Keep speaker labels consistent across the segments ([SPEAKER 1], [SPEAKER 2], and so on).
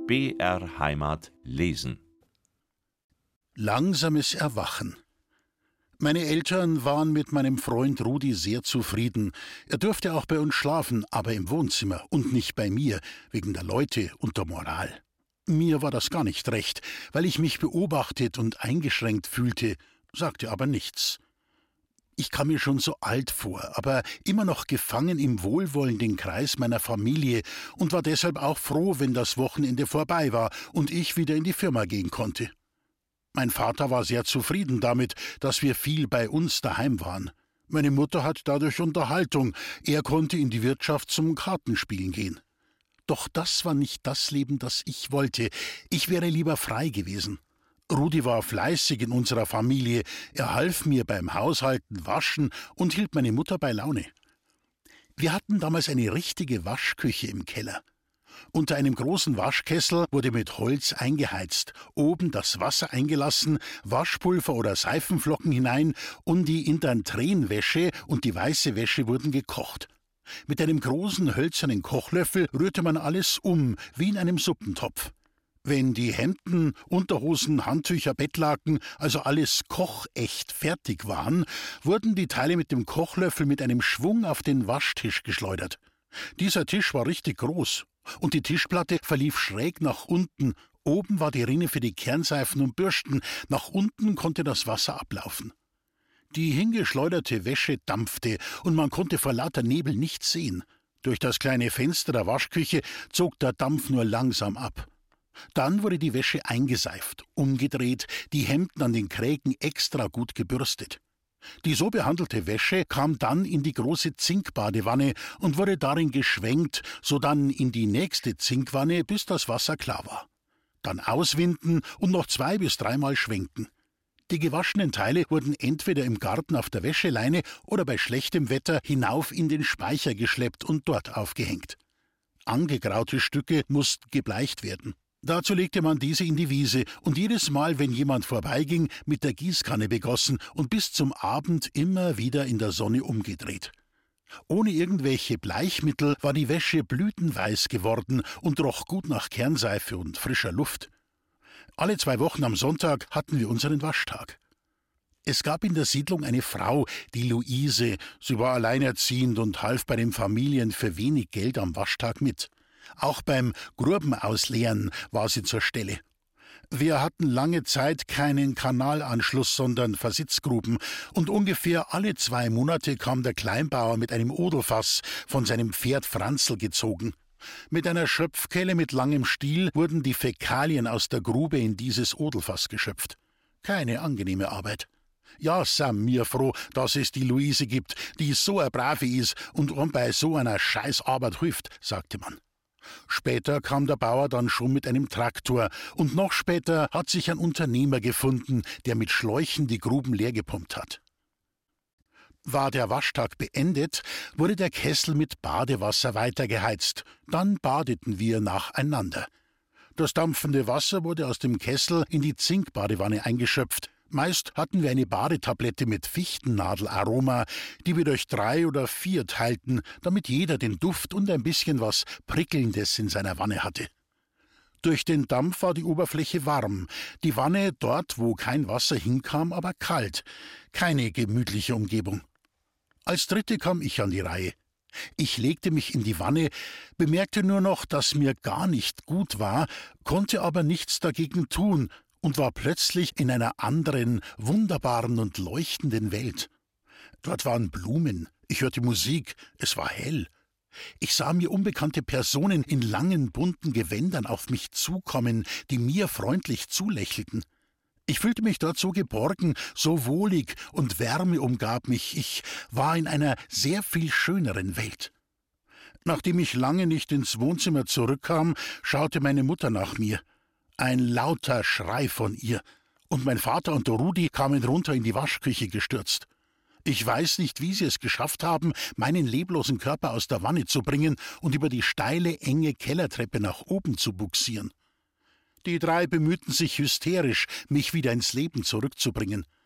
[SPEAKER 1] BR Heimat lesen.
[SPEAKER 2] Langsames Erwachen. Meine Eltern waren mit meinem Freund Rudi sehr zufrieden. Er durfte auch bei uns schlafen, aber im Wohnzimmer und nicht bei mir, wegen der Leute und der Moral. Mir war das gar nicht recht, weil ich mich beobachtet und eingeschränkt fühlte, sagte aber nichts. Ich kam mir schon so alt vor, aber immer noch gefangen im wohlwollenden Kreis meiner Familie und war deshalb auch froh, wenn das Wochenende vorbei war und ich wieder in die Firma gehen konnte. Mein Vater war sehr zufrieden damit, dass wir viel bei uns daheim waren. Meine Mutter hat dadurch Unterhaltung, er konnte in die Wirtschaft zum Kartenspielen gehen. Doch das war nicht das Leben, das ich wollte. Ich wäre lieber frei gewesen. Rudi war fleißig in unserer Familie, er half mir beim Haushalten, Waschen und hielt meine Mutter bei Laune. Wir hatten damals eine richtige Waschküche im Keller. Unter einem großen Waschkessel wurde mit Holz eingeheizt, oben das Wasser eingelassen, Waschpulver oder Seifenflocken hinein und die internen Tränenwäsche und die weiße Wäsche wurden gekocht. Mit einem großen hölzernen Kochlöffel rührte man alles um, wie in einem Suppentopf. Wenn die Hemden, Unterhosen, Handtücher, Bettlaken, also alles kochecht fertig waren, wurden die Teile mit dem Kochlöffel mit einem Schwung auf den Waschtisch geschleudert. Dieser Tisch war richtig groß und die Tischplatte verlief schräg nach unten. Oben war die Rinne für die Kernseifen und Bürsten, nach unten konnte das Wasser ablaufen. Die hingeschleuderte Wäsche dampfte und man konnte vor lauter Nebel nichts sehen. Durch das kleine Fenster der Waschküche zog der Dampf nur langsam ab. Dann wurde die Wäsche eingeseift, umgedreht, die Hemden an den Krägen extra gut gebürstet. Die so behandelte Wäsche kam dann in die große Zinkbadewanne und wurde darin geschwenkt, sodann in die nächste Zinkwanne, bis das Wasser klar war. Dann auswinden und noch 2- bis 3-mal schwenken. Die gewaschenen Teile wurden entweder im Garten auf der Wäscheleine oder bei schlechtem Wetter hinauf in den Speicher geschleppt und dort aufgehängt. Angegraute Stücke mussten gebleicht werden. Dazu legte man diese in die Wiese und jedes Mal, wenn jemand vorbeiging, mit der Gießkanne begossen und bis zum Abend immer wieder in der Sonne umgedreht. Ohne irgendwelche Bleichmittel war die Wäsche blütenweiß geworden und roch gut nach Kernseife und frischer Luft. Alle 2 Wochen am Sonntag hatten wir unseren Waschtag. Es gab in der Siedlung eine Frau, die Luise. Sie war alleinerziehend und half bei den Familien für wenig Geld am Waschtag mit. Auch beim Grubenausleeren war sie zur Stelle. Wir hatten lange Zeit keinen Kanalanschluss, sondern Versitzgruben, und ungefähr alle 2 Monate kam der Kleinbauer mit einem Odelfass von seinem Pferd Franzl gezogen. Mit einer Schöpfkelle mit langem Stiel wurden die Fäkalien aus der Grube in dieses Odelfass geschöpft. Keine angenehme Arbeit. Ja, sam mir froh, dass es die Luise gibt, die so eine Brave ist und bei so einer Scheißarbeit hilft, sagte man. Später kam der Bauer dann schon mit einem Traktor und noch später hat sich ein Unternehmer gefunden, der mit Schläuchen die Gruben leergepumpt hat. War der Waschtag beendet, wurde der Kessel mit Badewasser weitergeheizt. Dann badeten wir nacheinander. Das dampfende Wasser wurde aus dem Kessel in die Zinkbadewanne eingeschöpft. Meist hatten wir eine Badetablette mit Fichtennadelaroma, die wir durch 3 oder 4 teilten, damit jeder den Duft und ein bisschen was Prickelndes in seiner Wanne hatte. Durch den Dampf war die Oberfläche warm, die Wanne dort, wo kein Wasser hinkam, aber kalt. Keine gemütliche Umgebung. Als Dritte kam ich an die Reihe. Ich legte mich in die Wanne, bemerkte nur noch, dass mir gar nicht gut war, konnte aber nichts dagegen tun und war plötzlich in einer anderen, wunderbaren und leuchtenden Welt. Dort waren Blumen, ich hörte Musik, es war hell. Ich sah mir unbekannte Personen in langen, bunten Gewändern auf mich zukommen, die mir freundlich zulächelten. Ich fühlte mich dort so geborgen, so wohlig und Wärme umgab mich. Ich war in einer sehr viel schöneren Welt. Nachdem ich lange nicht ins Wohnzimmer zurückkam, schaute meine Mutter nach mir. Ein lauter Schrei von ihr. Und mein Vater und der Rudi kamen runter in die Waschküche gestürzt. Ich weiß nicht, wie sie es geschafft haben, meinen leblosen Körper aus der Wanne zu bringen und über die steile, enge Kellertreppe nach oben zu bugsieren. Die 3 bemühten sich hysterisch, mich wieder ins Leben zurückzubringen.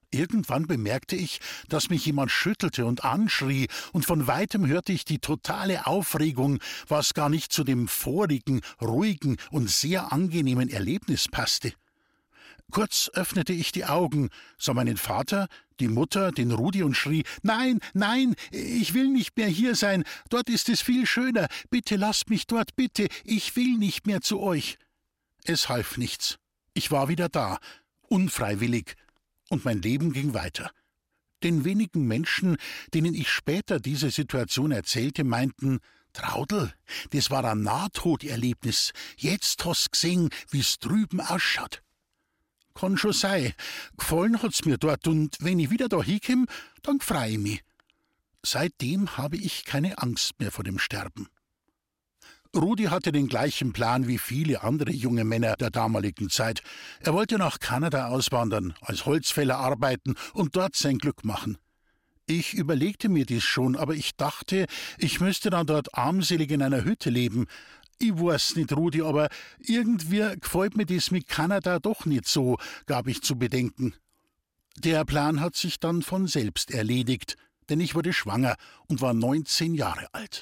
[SPEAKER 2] Irgendwann bemerkte ich, dass mich jemand schüttelte und anschrie, und von weitem hörte ich die totale Aufregung, was gar nicht zu dem vorigen, ruhigen und sehr angenehmen Erlebnis passte. Kurz öffnete ich die Augen, sah meinen Vater, die Mutter, den Rudi und schrie: »Nein, nein, ich will nicht mehr hier sein, dort ist es viel schöner, bitte lasst mich dort, bitte, ich will nicht mehr zu euch.« Es half nichts. Ich war wieder da, unfreiwillig, und mein Leben ging weiter. Den wenigen Menschen, denen ich später diese Situation erzählte, meinten: »Traudl, das war ein Nahtoderlebnis, jetzt hast gesehen, wie's drüben ausschaut.« Kann schon sein. Gefallen hat's mir dort, und wenn ich wieder da hinkomm, dann freu ich mich. Seitdem habe ich keine Angst mehr vor dem Sterben. Rudi hatte den gleichen Plan wie viele andere junge Männer der damaligen Zeit. Er wollte nach Kanada auswandern, als Holzfäller arbeiten und dort sein Glück machen. Ich überlegte mir dies schon, aber ich dachte, ich müsste dann dort armselig in einer Hütte leben. Ich weiß nicht, Rudi, aber irgendwie gefällt mir das mit Kanada doch nicht so, gab ich zu bedenken. Der Plan hat sich dann von selbst erledigt, denn ich wurde schwanger und war 19 Jahre alt.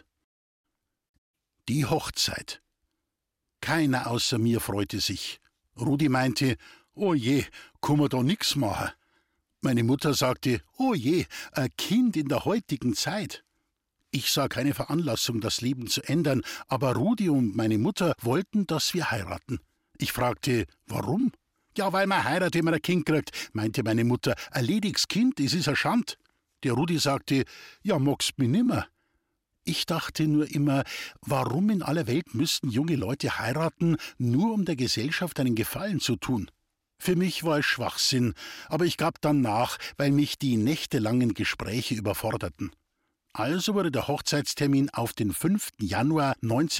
[SPEAKER 2] Die Hochzeit. Keiner außer mir freute sich. Rudi meinte: »Oh je, kann man da nix machen?« Meine Mutter sagte: »Oh je, ein Kind in der heutigen Zeit.« Ich sah keine Veranlassung, das Leben zu ändern, aber Rudi und meine Mutter wollten, dass wir heiraten. Ich fragte: »Warum?« »Ja, weil man heiratet, wenn man ein Kind kriegt«, meinte meine Mutter. »Ein lediges Kind, das ist eine Schand.« Der Rudi sagte: »Ja, magst mich nimmer.« Ich dachte nur immer, warum in aller Welt müssten junge Leute heiraten, nur um der Gesellschaft einen Gefallen zu tun? Für mich war es Schwachsinn, aber ich gab dann nach, weil mich die nächtelangen Gespräche überforderten. Also wurde der Hochzeitstermin auf den 5. Januar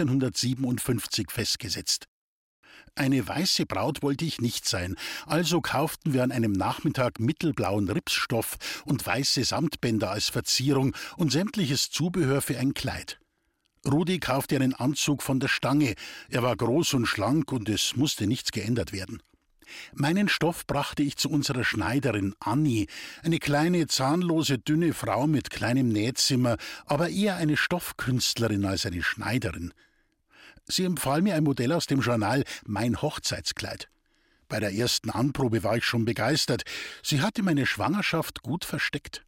[SPEAKER 2] 1957 festgesetzt. Eine weiße Braut wollte ich nicht sein, also kauften wir an einem Nachmittag mittelblauen Ripsstoff und weiße Samtbänder als Verzierung und sämtliches Zubehör für ein Kleid. Rudi kaufte einen Anzug von der Stange, er war groß und schlank und es musste nichts geändert werden. Meinen Stoff brachte ich zu unserer Schneiderin Anni, eine kleine, zahnlose, dünne Frau mit kleinem Nähzimmer, aber eher eine Stoffkünstlerin als eine Schneiderin. Sie empfahl mir ein Modell aus dem Journal »Mein Hochzeitskleid«. Bei der ersten Anprobe war ich schon begeistert. Sie hatte meine Schwangerschaft gut versteckt.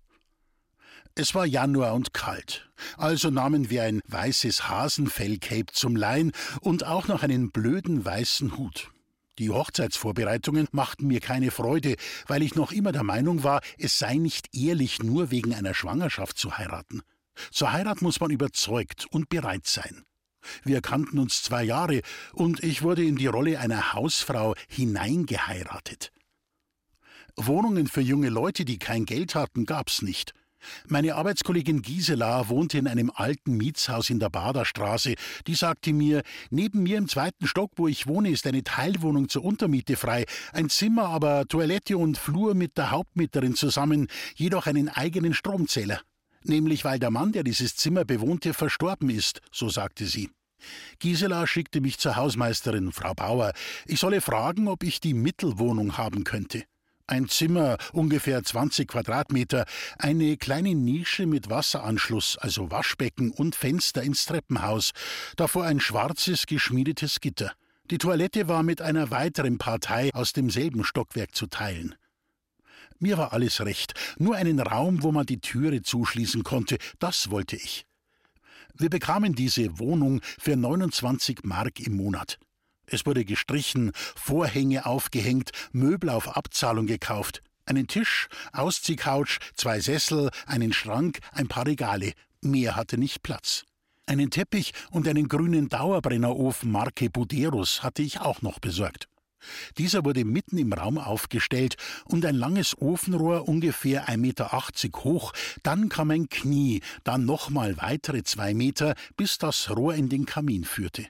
[SPEAKER 2] Es war Januar und kalt, also nahmen wir ein weißes Hasenfell-Cape zum Leihen und auch noch einen blöden weißen Hut. Die Hochzeitsvorbereitungen machten mir keine Freude, weil ich noch immer der Meinung war, es sei nicht ehrlich, nur wegen einer Schwangerschaft zu heiraten. Zur Heirat muss man überzeugt und bereit sein. Wir kannten uns 2 Jahre und ich wurde in die Rolle einer Hausfrau hineingeheiratet. Wohnungen für junge Leute, die kein Geld hatten, gab's nicht. Meine Arbeitskollegin Gisela wohnte in einem alten Mietshaus in der Baderstraße. Die sagte mir: »Neben mir im 2. Stock, wo ich wohne, ist eine Teilwohnung zur Untermiete frei. Ein Zimmer, aber Toilette und Flur mit der Hauptmieterin zusammen, jedoch einen eigenen Stromzähler. Nämlich weil der Mann, der dieses Zimmer bewohnte, verstorben ist«, so sagte sie. Gisela schickte mich zur Hausmeisterin, Frau Bauer. Ich solle fragen, ob ich die Mittelwohnung haben könnte. Ein Zimmer, ungefähr 20 Quadratmeter, eine kleine Nische mit Wasseranschluss, also Waschbecken und Fenster ins Treppenhaus, davor ein schwarzes, geschmiedetes Gitter. Die Toilette war mit einer weiteren Partei aus demselben Stockwerk zu teilen. Mir war alles recht, nur einen Raum, wo man die Türe zuschließen konnte, das wollte ich. Wir bekamen diese Wohnung für 29 Mark im Monat. Es wurde gestrichen, Vorhänge aufgehängt, Möbel auf Abzahlung gekauft. Einen Tisch, Ausziehcouch, 2 Sessel, einen Schrank, ein paar Regale. Mehr hatte nicht Platz. Einen Teppich und einen grünen Dauerbrennerofen Marke Buderus hatte ich auch noch besorgt. Dieser wurde mitten im Raum aufgestellt und ein langes Ofenrohr ungefähr 1,80 Meter hoch, dann kam ein Knie, dann nochmal weitere 2 Meter, bis das Rohr in den Kamin führte.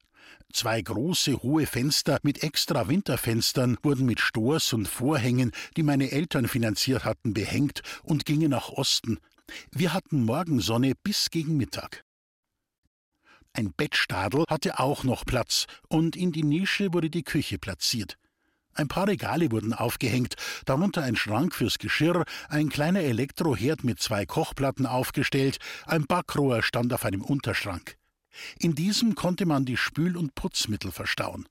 [SPEAKER 2] 2 große, hohe Fenster mit extra Winterfenstern wurden mit Stors und Vorhängen, die meine Eltern finanziert hatten, behängt und gingen nach Osten. Wir hatten Morgensonne bis gegen Mittag. Ein Bettstadel hatte auch noch Platz und in die Nische wurde die Küche platziert. Ein paar Regale wurden aufgehängt, darunter ein Schrank fürs Geschirr, ein kleiner Elektroherd mit 2 Kochplatten aufgestellt, ein Backrohr stand auf einem Unterschrank. In diesem konnte man die Spül- und Putzmittel verstauen.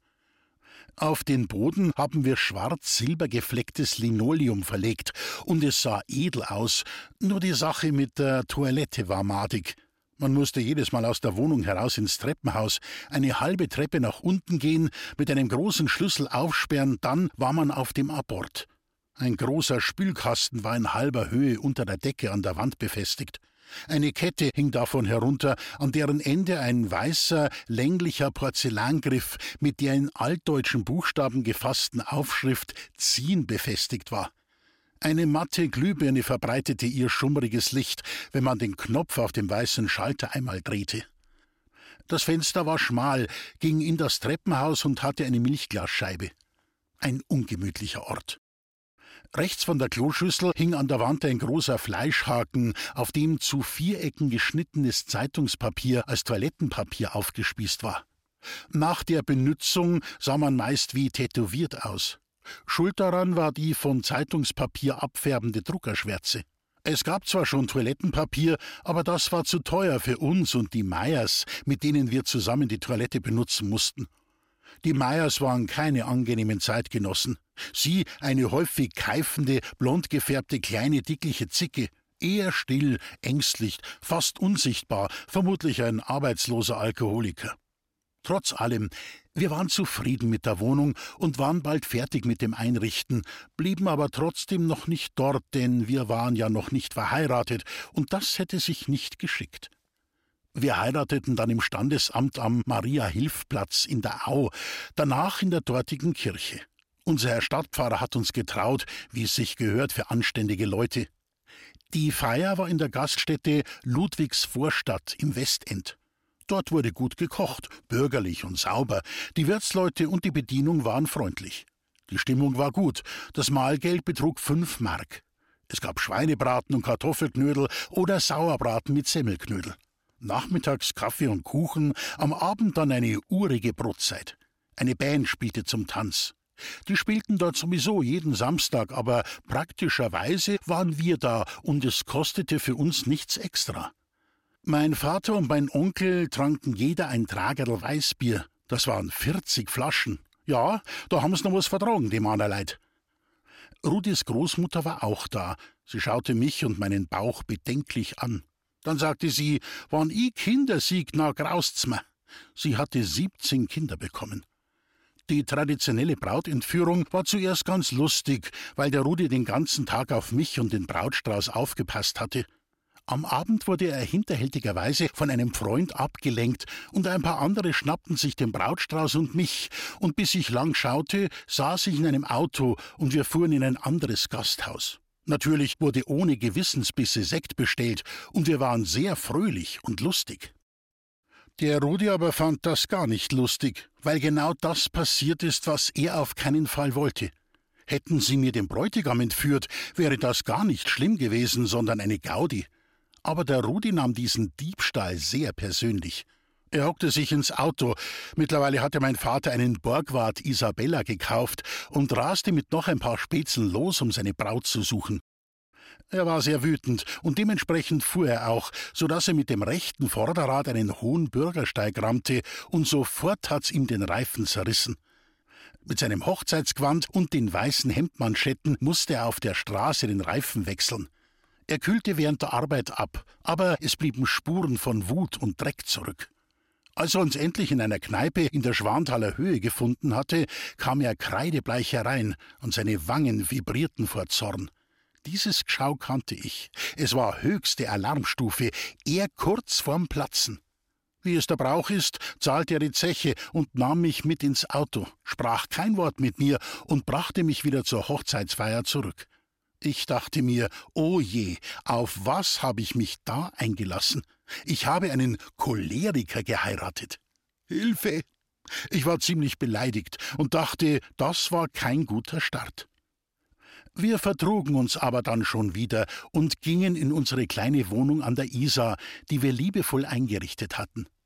[SPEAKER 2] Auf den Boden haben wir schwarz-silber geflecktes Linoleum verlegt, und es sah edel aus, nur die Sache mit der Toilette war madig. Man musste jedes Mal aus der Wohnung heraus ins Treppenhaus, eine halbe Treppe nach unten gehen, mit einem großen Schlüssel aufsperren, dann war man auf dem Abort. Ein großer Spülkasten war in halber Höhe unter der Decke an der Wand befestigt. Eine Kette hing davon herunter, an deren Ende ein weißer, länglicher Porzellangriff mit der in altdeutschen Buchstaben gefassten Aufschrift »Ziehen« befestigt war. Eine matte Glühbirne verbreitete ihr schummriges Licht, wenn man den Knopf auf dem weißen Schalter einmal drehte. Das Fenster war schmal, ging in das Treppenhaus und hatte eine Milchglasscheibe. Ein ungemütlicher Ort. Rechts von der Kloschüssel hing an der Wand ein großer Fleischhaken, auf dem zu 4 Ecken geschnittenes Zeitungspapier als Toilettenpapier aufgespießt war. Nach der Benützung sah man meist wie tätowiert aus. Schuld daran war die von Zeitungspapier abfärbende Druckerschwärze. Es gab zwar schon Toilettenpapier, aber das war zu teuer für uns und die Meyers, mit denen wir zusammen die Toilette benutzen mussten. Die Meyers waren keine angenehmen Zeitgenossen. Sie, eine häufig keifende, blond gefärbte, kleine, dickliche Zicke, eher still, ängstlich, fast unsichtbar, vermutlich ein arbeitsloser Alkoholiker. Trotz allem, wir waren zufrieden mit der Wohnung und waren bald fertig mit dem Einrichten, blieben aber trotzdem noch nicht dort, denn wir waren ja noch nicht verheiratet, und das hätte sich nicht geschickt. Wir heirateten dann im Standesamt am Maria-Hilf-Platz in der Au, danach in der dortigen Kirche. Unser Herr Stadtpfarrer hat uns getraut, wie es sich gehört für anständige Leute. Die Feier war in der Gaststätte Ludwigsvorstadt im Westend. Dort wurde gut gekocht, bürgerlich und sauber. Die Wirtsleute und die Bedienung waren freundlich. Die Stimmung war gut. Das Mahlgeld betrug 5 Mark. Es gab Schweinebraten und Kartoffelknödel oder Sauerbraten mit Semmelknödel. Nachmittags Kaffee und Kuchen, am Abend dann eine urige Brotzeit. Eine Band spielte zum Tanz. Die spielten dort sowieso jeden Samstag, aber praktischerweise waren wir da und es kostete für uns nichts extra. Mein Vater und mein Onkel tranken jeder ein Tragerl Weißbier. Das waren 40 Flaschen. Ja, da haben sie noch was vertragen, die Mannerleid. Rudis Großmutter war auch da. Sie schaute mich und meinen Bauch bedenklich an. Dann sagte sie, wann ich Kinder sieg, na graust's mir. Sie hatte 17 Kinder bekommen. Die traditionelle Brautentführung war zuerst ganz lustig, weil der Rudi den ganzen Tag auf mich und den Brautstrauß aufgepasst hatte. Am Abend wurde er hinterhältigerweise von einem Freund abgelenkt und ein paar andere schnappten sich den Brautstrauß und mich, und bis ich lang schaute, saß ich in einem Auto und wir fuhren in ein anderes Gasthaus. Natürlich wurde ohne Gewissensbisse Sekt bestellt und wir waren sehr fröhlich und lustig. Der Rudi aber fand das gar nicht lustig, weil genau das passiert ist, was er auf keinen Fall wollte. Hätten sie mir den Bräutigam entführt, wäre das gar nicht schlimm gewesen, sondern eine Gaudi. Aber der Rudi nahm diesen Diebstahl sehr persönlich. Er hockte sich ins Auto. Mittlerweile hatte mein Vater einen Borgward Isabella gekauft und raste mit noch ein paar Spätzeln los, um seine Braut zu suchen. Er war sehr wütend und dementsprechend fuhr er auch, so dass er mit dem rechten Vorderrad einen hohen Bürgersteig rammte und sofort hat's ihm den Reifen zerrissen. Mit seinem Hochzeitsgewand und den weißen Hemdmanschetten musste er auf der Straße den Reifen wechseln. Er kühlte während der Arbeit ab, aber es blieben Spuren von Wut und Dreck zurück. Als er uns endlich in einer Kneipe in der Schwanthaler Höhe gefunden hatte, kam er kreidebleich herein und seine Wangen vibrierten vor Zorn. Dieses Geschau kannte ich. Es war höchste Alarmstufe, er kurz vorm Platzen. Wie es der Brauch ist, zahlte er die Zeche und nahm mich mit ins Auto, sprach kein Wort mit mir und brachte mich wieder zur Hochzeitsfeier zurück. Ich dachte mir, oh je, auf was habe ich mich da eingelassen? Ich habe einen Choleriker geheiratet. Hilfe! Ich war ziemlich beleidigt und dachte, das war kein guter Start. Wir vertrugen uns aber dann schon wieder und gingen in unsere kleine Wohnung an der Isar, die wir liebevoll eingerichtet hatten.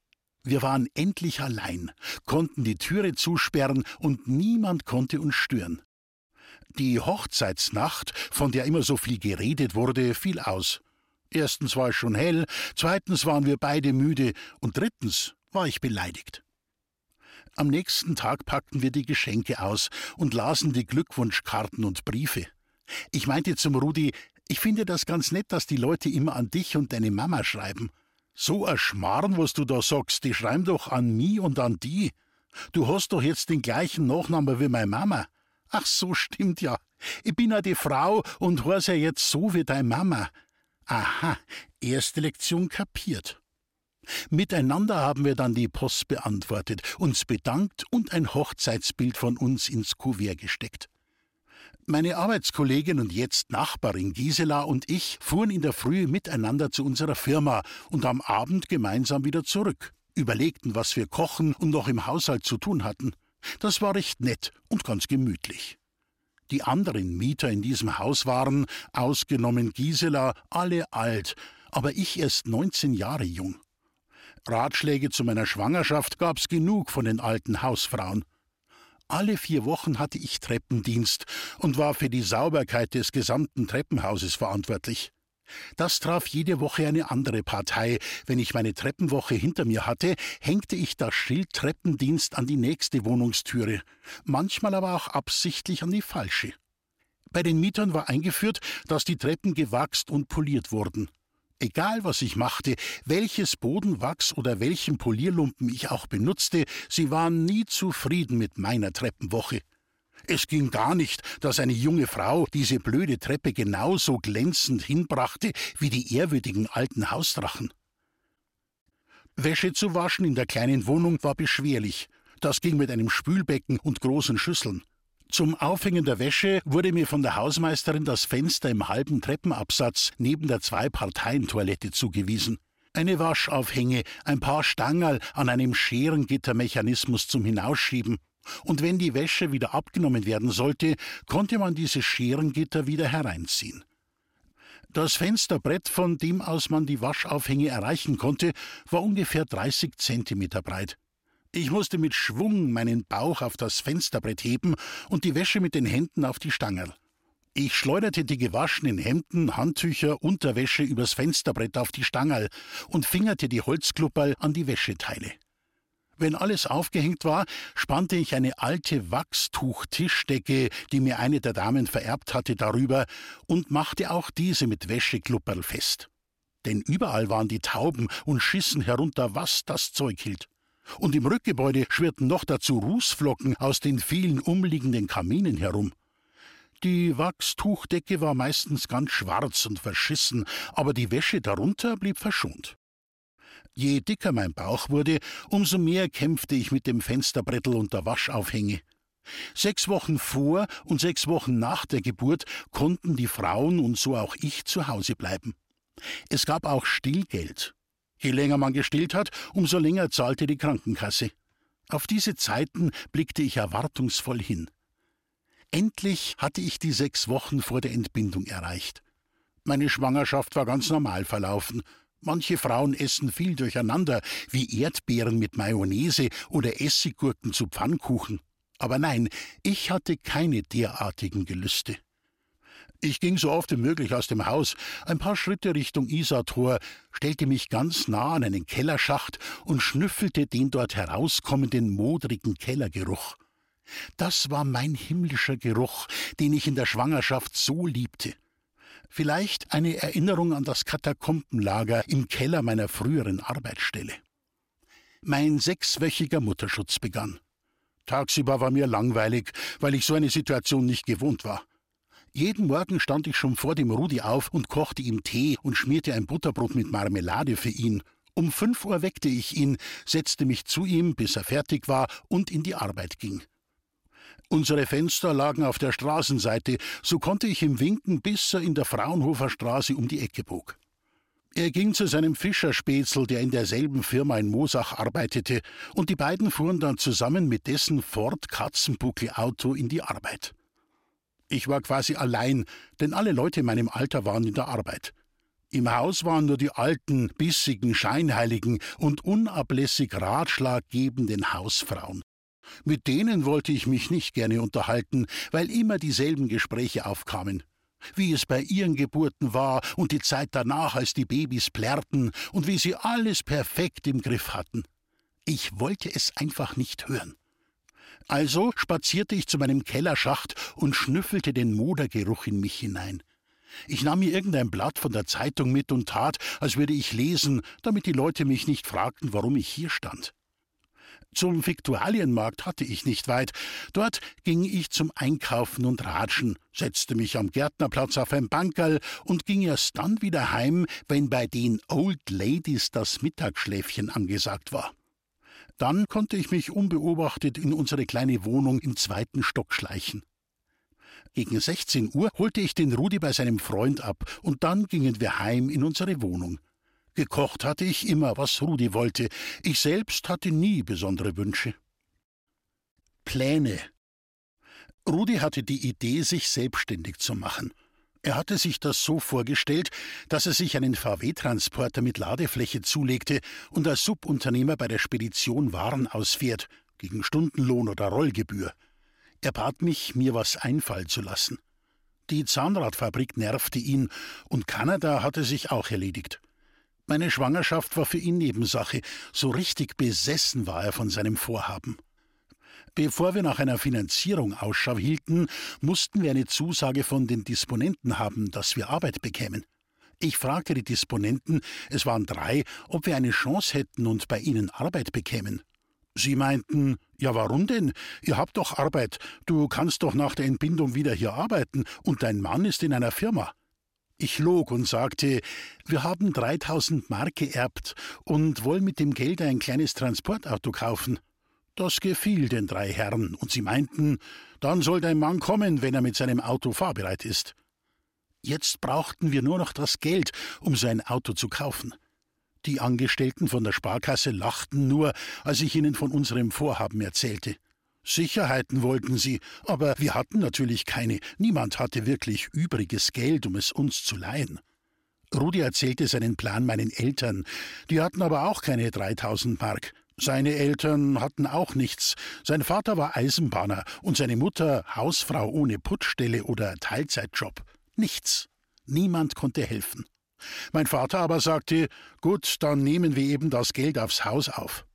[SPEAKER 2] Wir waren endlich allein, konnten die Türe zusperren und niemand konnte uns stören. Die Hochzeitsnacht, von der immer so viel geredet wurde, fiel aus. Erstens war es schon hell, zweitens waren wir beide müde und drittens war ich beleidigt. Am nächsten Tag packten wir die Geschenke aus und lasen die Glückwunschkarten und Briefe. Ich meinte zum Rudi, ich finde das ganz nett, dass die Leute immer an dich und deine Mama schreiben. So ein Schmarrn, was du da sagst, die schreiben doch an mich und an die. Du hast doch jetzt den gleichen Nachnamen wie meine Mama. Ach so, stimmt ja. Ich bin ja die Frau und heiß ja jetzt so wie deine Mama. Aha, erste Lektion kapiert. Miteinander haben wir dann die Post beantwortet, uns bedankt und ein Hochzeitsbild von uns ins Kuvert gesteckt. Meine Arbeitskollegin und jetzt Nachbarin Gisela und ich fuhren in der Früh miteinander zu unserer Firma und am Abend gemeinsam wieder zurück, überlegten, was wir kochen und noch im Haushalt zu tun hatten. Das war recht nett und ganz gemütlich. Die anderen Mieter in diesem Haus waren, ausgenommen Gisela, alle alt, aber ich erst 19 Jahre jung. Ratschläge zu meiner Schwangerschaft gab's genug von den alten Hausfrauen. Alle 4 Wochen hatte ich Treppendienst und war für die Sauberkeit des gesamten Treppenhauses verantwortlich. Das traf jede Woche eine andere Partei. Wenn ich meine Treppenwoche hinter mir hatte, hängte ich das Schild Treppendienst an die nächste Wohnungstüre, manchmal aber auch absichtlich an die falsche. Bei den Mietern war eingeführt, dass die Treppen gewachst und poliert wurden. Egal, was ich machte, welches Bodenwachs oder welchen Polierlumpen ich auch benutzte, sie waren nie zufrieden mit meiner Treppenwoche. Es ging gar nicht, dass eine junge Frau diese blöde Treppe genauso glänzend hinbrachte wie die ehrwürdigen alten Hausdrachen. Wäsche zu waschen in der kleinen Wohnung war beschwerlich. Das ging mit einem Spülbecken und großen Schüsseln. Zum Aufhängen der Wäsche wurde mir von der Hausmeisterin das Fenster im halben Treppenabsatz neben der 2-Parteien-Toilette zugewiesen. Eine Waschaufhänge, ein paar Stangerl an einem Scherengittermechanismus zum Hinausschieben. Und wenn die Wäsche wieder abgenommen werden sollte, konnte man diese Scherengitter wieder hereinziehen. Das Fensterbrett, von dem aus man die Waschaufhänge erreichen konnte, war ungefähr 30 Zentimeter breit. Ich musste mit Schwung meinen Bauch auf das Fensterbrett heben und die Wäsche mit den Händen auf die Stangerl. Ich schleuderte die gewaschenen Hemden, Handtücher, Unterwäsche übers Fensterbrett auf die Stangerl und fingerte die Holzklupperl an die Wäscheteile. Wenn alles aufgehängt war, spannte ich eine alte Wachstuch-Tischdecke, die mir eine der Damen vererbt hatte, darüber und machte auch diese mit Wäscheklupperl fest. Denn überall waren die Tauben und schissen herunter, was das Zeug hielt. Und im Rückgebäude schwirrten noch dazu Rußflocken aus den vielen umliegenden Kaminen herum. Die Wachstuchdecke war meistens ganz schwarz und verschissen, aber die Wäsche darunter blieb verschont. Je dicker mein Bauch wurde, umso mehr kämpfte ich mit dem Fensterbrettel und der Waschaufhänge. 6 Wochen vor und 6 Wochen nach der Geburt konnten die Frauen und so auch ich zu Hause bleiben. Es gab auch Stillgeld. Je länger man gestillt hat, umso länger zahlte die Krankenkasse. Auf diese Zeiten blickte ich erwartungsvoll hin. Endlich hatte ich die 6 Wochen vor der Entbindung erreicht. Meine Schwangerschaft war ganz normal verlaufen. Manche Frauen essen viel durcheinander, wie Erdbeeren mit Mayonnaise oder Essiggurken zu Pfannkuchen. Aber nein, ich hatte keine derartigen Gelüste. Ich ging so oft wie möglich aus dem Haus, ein paar Schritte Richtung Isartor, stellte mich ganz nah an einen Kellerschacht und schnüffelte den dort herauskommenden modrigen Kellergeruch. Das war mein himmlischer Geruch, den ich in der Schwangerschaft so liebte. Vielleicht eine Erinnerung an das Katakombenlager im Keller meiner früheren Arbeitsstelle. Mein 6-wöchiger Mutterschutz begann. Tagsüber war mir langweilig, weil ich so eine Situation nicht gewohnt war. Jeden Morgen stand ich schon vor dem Rudi auf und kochte ihm Tee und schmierte ein Butterbrot mit Marmelade für ihn. Um 5 Uhr weckte ich ihn, setzte mich zu ihm, bis er fertig war und in die Arbeit ging. Unsere Fenster lagen auf der Straßenseite, so konnte ich ihm winken, bis er in der Fraunhofer Straße um die Ecke bog. Er ging zu seinem Fischerspätzl, der in derselben Firma in Moosach arbeitete, und die beiden fuhren dann zusammen mit dessen Ford-Katzenbuckel-Auto in die Arbeit. Ich war quasi allein, denn alle Leute in meinem Alter waren in der Arbeit. Im Haus waren nur die alten, bissigen, scheinheiligen und unablässig ratschlaggebenden Hausfrauen. Mit denen wollte ich mich nicht gerne unterhalten, weil immer dieselben Gespräche aufkamen. Wie es bei ihren Geburten war und die Zeit danach, als die Babys plärrten und wie sie alles perfekt im Griff hatten. Ich wollte es einfach nicht hören. Also spazierte ich zu meinem Kellerschacht und schnüffelte den Modergeruch in mich hinein. Ich nahm mir irgendein Blatt von der Zeitung mit und tat, als würde ich lesen, damit die Leute mich nicht fragten, warum ich hier stand. Zum Viktualienmarkt hatte ich nicht weit. Dort ging ich zum Einkaufen und Ratschen, setzte mich am Gärtnerplatz auf ein Bankerl und ging erst dann wieder heim, wenn bei den Old Ladies das Mittagsschläfchen angesagt war. Dann konnte ich mich unbeobachtet in unsere kleine Wohnung im 2. Stock schleichen. Gegen 16 Uhr holte ich den Rudi bei seinem Freund ab und dann gingen wir heim in unsere Wohnung. Gekocht hatte ich immer, was Rudi wollte. Ich selbst hatte nie besondere Wünsche. Pläne. Rudi hatte die Idee, sich selbstständig zu machen. Er hatte sich das so vorgestellt, dass er sich einen VW-Transporter mit Ladefläche zulegte und als Subunternehmer bei der Spedition Waren ausfährt, gegen Stundenlohn oder Rollgebühr. Er bat mich, mir was einfallen zu lassen. Die Zahnradfabrik nervte ihn und Kanada hatte sich auch erledigt. Meine Schwangerschaft war für ihn Nebensache, so richtig besessen war er von seinem Vorhaben. Bevor wir nach einer Finanzierung Ausschau hielten, mussten wir eine Zusage von den Disponenten haben, dass wir Arbeit bekämen. Ich fragte die Disponenten, es waren 3, ob wir eine Chance hätten und bei ihnen Arbeit bekämen. Sie meinten, ja warum denn? Ihr habt doch Arbeit, du kannst doch nach der Entbindung wieder hier arbeiten und dein Mann ist in einer Firma. Ich log und sagte, wir haben 3000 Mark geerbt und wollen mit dem Geld ein kleines Transportauto kaufen. Das gefiel den 3 Herren und sie meinten, dann soll dein Mann kommen, wenn er mit seinem Auto fahrbereit ist. Jetzt brauchten wir nur noch das Geld, um so ein Auto zu kaufen. Die Angestellten von der Sparkasse lachten nur, als ich ihnen von unserem Vorhaben erzählte. Sicherheiten wollten sie, aber wir hatten natürlich keine. Niemand hatte wirklich übriges Geld, um es uns zu leihen. Rudi erzählte seinen Plan meinen Eltern. Die hatten aber auch keine 3000 Mark. Seine Eltern hatten auch nichts. Sein Vater war Eisenbahner und seine Mutter Hausfrau ohne Putzstelle oder Teilzeitjob. Nichts. Niemand konnte helfen. Mein Vater aber sagte, gut, dann nehmen wir eben das Geld aufs Haus auf.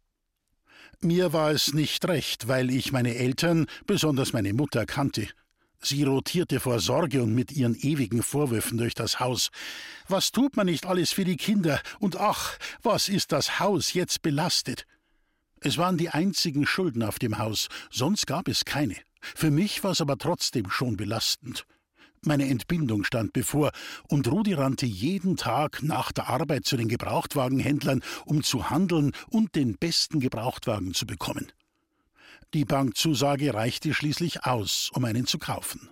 [SPEAKER 2] Mir war es nicht recht, weil ich meine Eltern, besonders meine Mutter, kannte. Sie rotierte vor Sorge und mit ihren ewigen Vorwürfen durch das Haus. Was tut man nicht alles für die Kinder? Und ach, was ist das Haus jetzt belastet? Es waren die einzigen Schulden auf dem Haus, sonst gab es keine. Für mich war es aber trotzdem schon belastend. Meine Entbindung stand bevor, und Rudi rannte jeden Tag nach der Arbeit zu den Gebrauchtwagenhändlern, um zu handeln und den besten Gebrauchtwagen zu bekommen. Die Bankzusage reichte schließlich aus, um einen zu kaufen.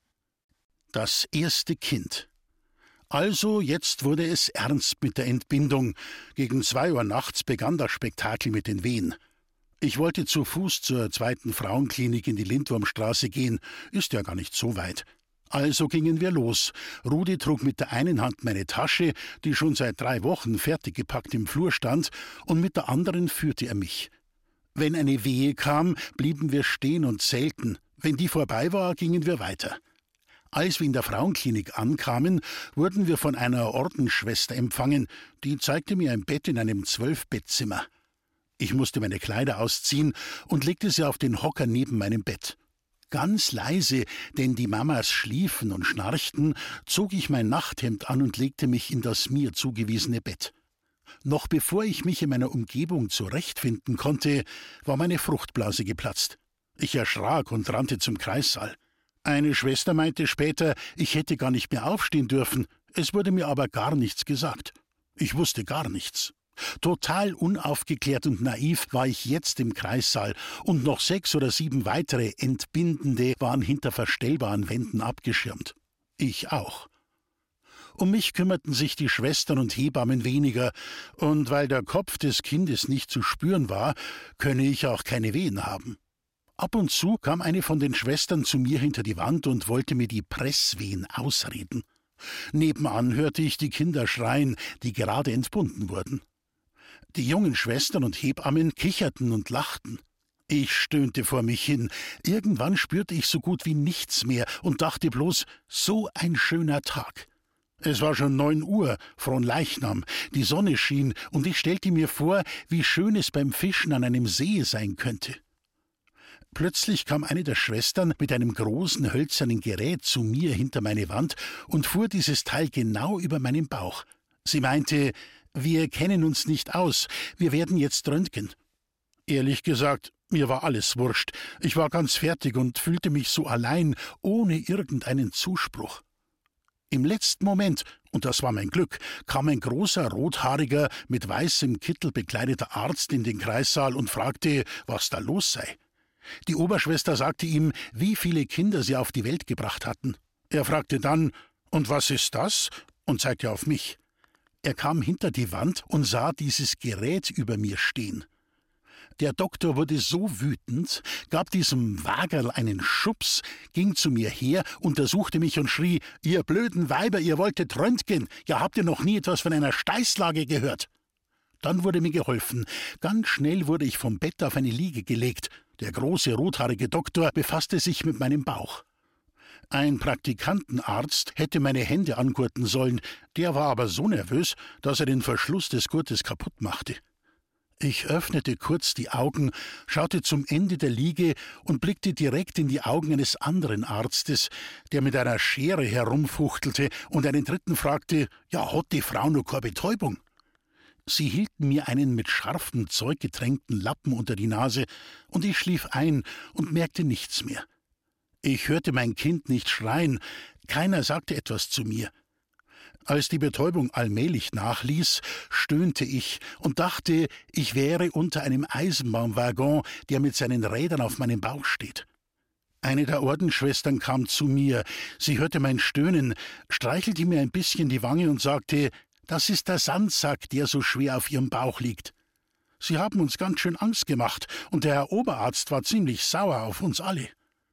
[SPEAKER 2] Das erste Kind. Also jetzt wurde es ernst mit der Entbindung. Gegen 2 Uhr nachts begann das Spektakel mit den Wehen. Ich wollte zu Fuß zur 2. Frauenklinik in die Lindwurmstraße gehen, ist ja gar nicht so weit. Also gingen wir los. Rudi trug mit der einen Hand meine Tasche, die schon seit 3 Wochen fertig gepackt im Flur stand, und mit der anderen führte er mich. Wenn eine Wehe kam, blieben wir stehen und zählten. Wenn die vorbei war, gingen wir weiter. Als wir in der Frauenklinik ankamen, wurden wir von einer Ordensschwester empfangen. Die zeigte mir ein Bett in einem 12-Bettzimmer. Ich musste meine Kleider ausziehen und legte sie auf den Hocker neben meinem Bett. Ganz leise, denn die Mamas schliefen und schnarchten, zog ich mein Nachthemd an und legte mich in das mir zugewiesene Bett. Noch bevor ich mich in meiner Umgebung zurechtfinden konnte, war meine Fruchtblase geplatzt. Ich erschrak und rannte zum Kreissaal. Eine Schwester meinte später, ich hätte gar nicht mehr aufstehen dürfen. Es wurde mir aber gar nichts gesagt. Ich wusste gar nichts. Total unaufgeklärt und naiv war ich jetzt im Kreissaal, und noch 6 oder 7 weitere Entbindende waren hinter verstellbaren Wänden abgeschirmt. Ich auch. Um mich kümmerten sich die Schwestern und Hebammen weniger, und weil der Kopf des Kindes nicht zu spüren war, könne ich auch keine Wehen haben. Ab und zu kam eine von den Schwestern zu mir hinter die Wand und wollte mir die Presswehen ausreden. Nebenan hörte ich die Kinder schreien, die gerade entbunden wurden. Die jungen Schwestern und Hebammen kicherten und lachten. Ich stöhnte vor mich hin. Irgendwann spürte ich so gut wie nichts mehr und dachte bloß, so ein schöner Tag. Es war schon 9 Uhr, Fronleichnam, die Sonne schien, und ich stellte mir vor, wie schön es beim Fischen an einem See sein könnte. Plötzlich kam eine der Schwestern mit einem großen hölzernen Gerät zu mir hinter meine Wand und fuhr dieses Teil genau über meinen Bauch. Sie meinte, wir kennen uns nicht aus, wir werden jetzt röntgen. Ehrlich gesagt, mir war alles wurscht. Ich war ganz fertig und fühlte mich so allein, ohne irgendeinen Zuspruch. Im letzten Moment, und das war mein Glück, kam ein großer, rothaariger, mit weißem Kittel bekleideter Arzt in den Kreissaal und fragte, was da los sei. Die Oberschwester sagte ihm, wie viele Kinder sie auf die Welt gebracht hatten. Er fragte dann, »Und was ist das?« und zeigte auf mich. Er kam hinter die Wand und sah dieses Gerät über mir stehen. Der Doktor wurde so wütend, gab diesem Wagerl einen Schubs, ging zu mir her, untersuchte mich und schrie, »Ihr blöden Weiber, ihr wolltet röntgen, ja, habt ihr noch nie etwas von einer Steißlage gehört?« Dann wurde mir geholfen. Ganz schnell wurde ich vom Bett auf eine Liege gelegt. Der große, rothaarige Doktor befasste sich mit meinem Bauch. Ein Praktikantenarzt hätte meine Hände angurten sollen, der war aber so nervös, dass er den Verschluss des Gurtes kaputt machte. Ich öffnete kurz die Augen, schaute zum Ende der Liege und blickte direkt in die Augen eines anderen Arztes, der mit einer Schere herumfuchtelte und einen dritten fragte, »Ja, hat die Frau noch keine Betäubung?« Sie hielten mir einen mit scharfem Zeug getränkten Lappen unter die Nase, und ich schlief ein und merkte nichts mehr. Ich hörte mein Kind nicht schreien, keiner sagte etwas zu mir. Als die Betäubung allmählich nachließ, stöhnte ich und dachte, ich wäre unter einem Eisenbahnwaggon, der mit seinen Rädern auf meinem Bauch steht. Eine der Ordensschwestern kam zu mir, sie hörte mein Stöhnen, streichelte mir ein bisschen die Wange und sagte, »Das ist der Sandsack, der so schwer auf Ihrem Bauch liegt.« Sie haben uns ganz schön Angst gemacht, und der Herr Oberarzt war ziemlich sauer auf uns alle.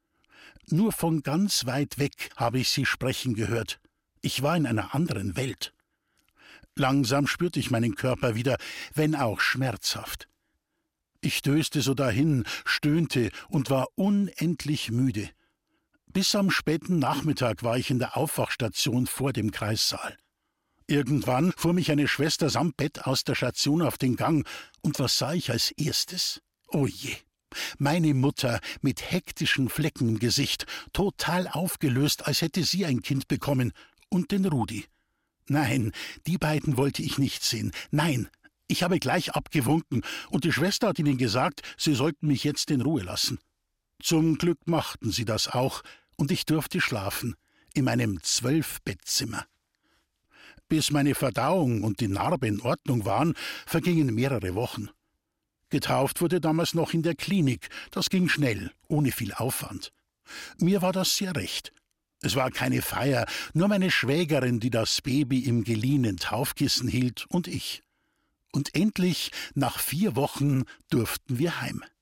[SPEAKER 2] Nur von ganz weit weg habe ich sie sprechen gehört. Ich war in einer anderen Welt. Langsam spürte ich meinen Körper wieder, wenn auch schmerzhaft. Ich döste so dahin, stöhnte und war unendlich müde. Bis am späten Nachmittag war ich in der Aufwachstation vor dem Kreissaal. Irgendwann fuhr mich eine Schwester samt Bett aus der Station auf den Gang, und was sah ich als erstes? Oh je! Meine Mutter mit hektischen Flecken im Gesicht, total aufgelöst, als hätte sie ein Kind bekommen, und den Rudi. Nein, die beiden wollte ich nicht sehen. Nein, ich habe gleich abgewunken, und die Schwester hat ihnen gesagt, sie sollten mich jetzt in Ruhe lassen. Zum Glück machten sie das auch, und ich durfte schlafen, in meinem 12-Bettzimmer. Bis meine Verdauung und die Narbe in Ordnung waren, vergingen mehrere Wochen. Getauft wurde damals noch in der Klinik, das ging schnell, ohne viel Aufwand. Mir war das sehr recht. Es war keine Feier, nur meine Schwägerin, die das Baby im geliehenen Taufkissen hielt, und ich. Und endlich, nach 4 Wochen, durften wir heim.